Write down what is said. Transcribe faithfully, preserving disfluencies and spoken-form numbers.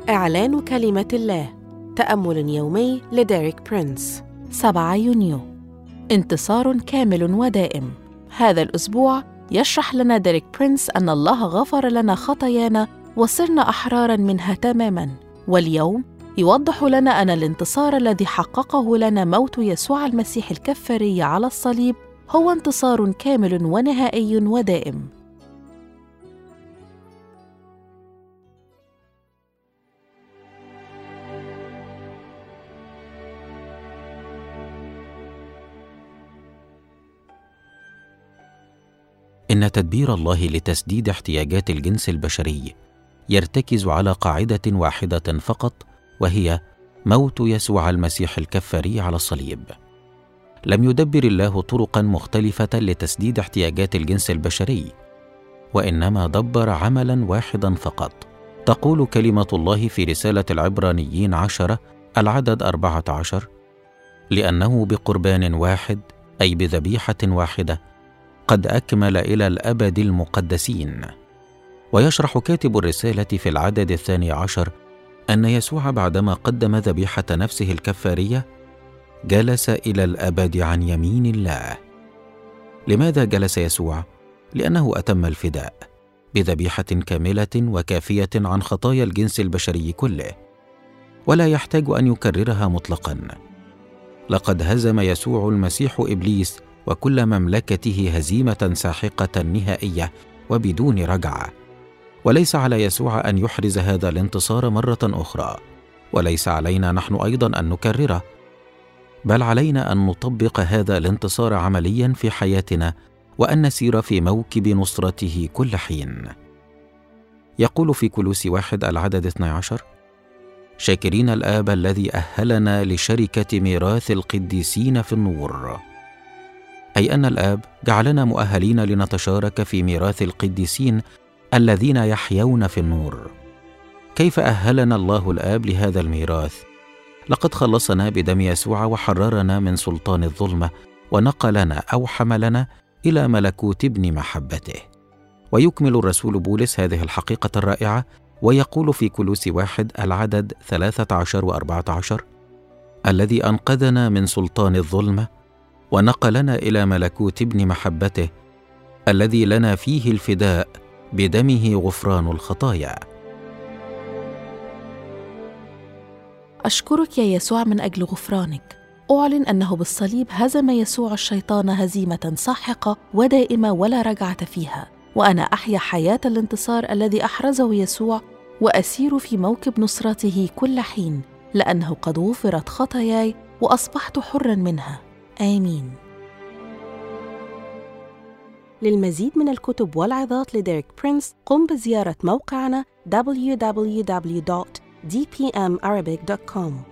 إعلان كلمة الله. تأمل يومي لديريك برينس. سبعة يونيو. انتصار كامل ودائم. هذا الأسبوع يشرح لنا ديريك برينس أن الله غفر لنا خطايانا وصرنا أحراراً منها تماماً. واليوم يوضح لنا أن الانتصار الذي حققه لنا موت يسوع المسيح الكفاري على الصليب هو انتصار كامل ونهائي ودائم. إن تدبير الله لتسديد احتياجات الجنس البشري يرتكز على قاعدة واحدة فقط، وهي موت يسوع المسيح الكفاري على الصليب. لم يدبر الله طرقاً مختلفة لتسديد احتياجات الجنس البشري، وإنما دبر عملاً واحداً فقط. تقول كلمة الله في رسالة العبرانيين عشرة العدد أربعة عشر: لأنه بقربان واحد، أي بذبيحة واحدة، قد أكمل إلى الأبد المقدسين. ويشرح كاتب الرسالة في العدد الثاني عشر أن يسوع بعدما قدم ذبيحة نفسه الكفارية جلس إلى الأبد عن يمين الله. لماذا جلس يسوع؟ لأنه أتم الفداء بذبيحة كاملة وكافية عن خطايا الجنس البشري كله، ولا يحتاج أن يكررها مطلقاً. لقد هزم يسوع المسيح إبليس وكل مملكته هزيمة ساحقة نهائية وبدون رجعة، وليس على يسوع أن يحرز هذا الانتصار مرة أخرى، وليس علينا نحن أيضا أن نكرره، بل علينا أن نطبق هذا الانتصار عمليا في حياتنا، وأن نسير في موكب نصرته كل حين. يقول في كولوسي واحد العدد اثني عشر: شاكرين الآب الذي أهلنا لشركة ميراث القديسين في النور، أي أن الآب جعلنا مؤهلين لنتشارك في ميراث القديسين الذين يحيون في النور. كيف أهلنا الله الآب لهذا الميراث؟ لقد خلصنا بدم يسوع وحررنا من سلطان الظلمة، ونقلنا أو حملنا إلى ملكوت ابن محبته. ويكمل الرسول بولس هذه الحقيقة الرائعة ويقول في كولوسي واحد العدد ثلاثة عشر وأربعة عشر: الذي أنقذنا من سلطان الظلمة ونقلنا إلى ملكوت ابن محبته، الذي لنا فيه الفداء بدمه غفران الخطايا. أشكرك يا يسوع من أجل غفرانك. أعلن أنه بالصليب هزم يسوع الشيطان هزيمة ساحقة ودائمة ولا رجعة فيها، وأنا أحيا حياة الانتصار الذي أحرزه يسوع، وأسير في موكب نصرته كل حين، لأنه قد غفرت خطاياي وأصبحت حراً منها. آمين. للمزيد من الكتب والعظات لديريك برينس قم بزيارة موقعنا دبليو دبليو دبليو دوت دي بي إم أرابيك دوت كوم.